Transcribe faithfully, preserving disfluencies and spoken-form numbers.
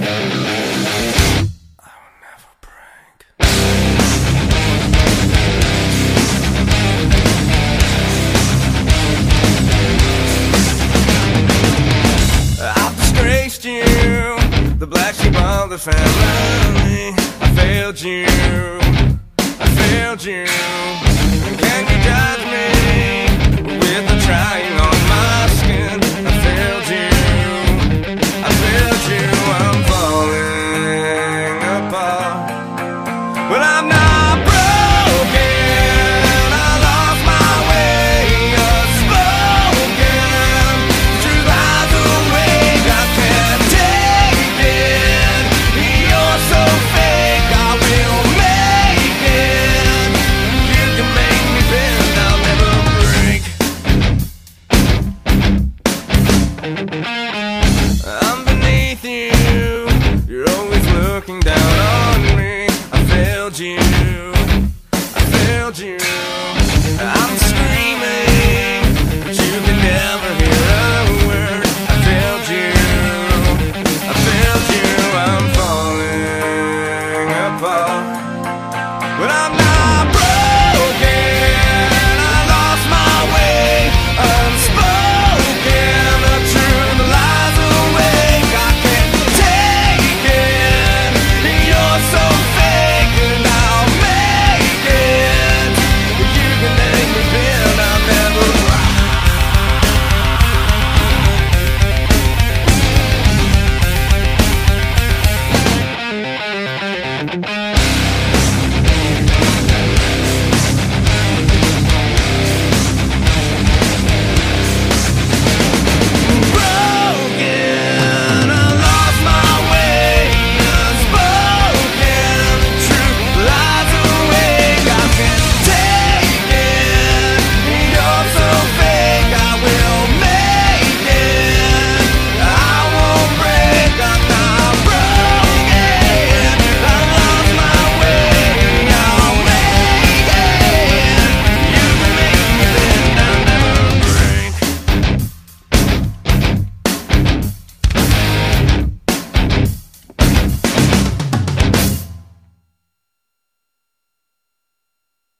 The black sheep of the family. I failed you, I failed you. Can you judge me with the trying on my skin? I failed you, I failed you. I'm falling apart, but I'm not broken. I lost my way unspoken. The truth lies awake, I can't take it. You're so fake, I will make it. You can make me bend, I'll never break.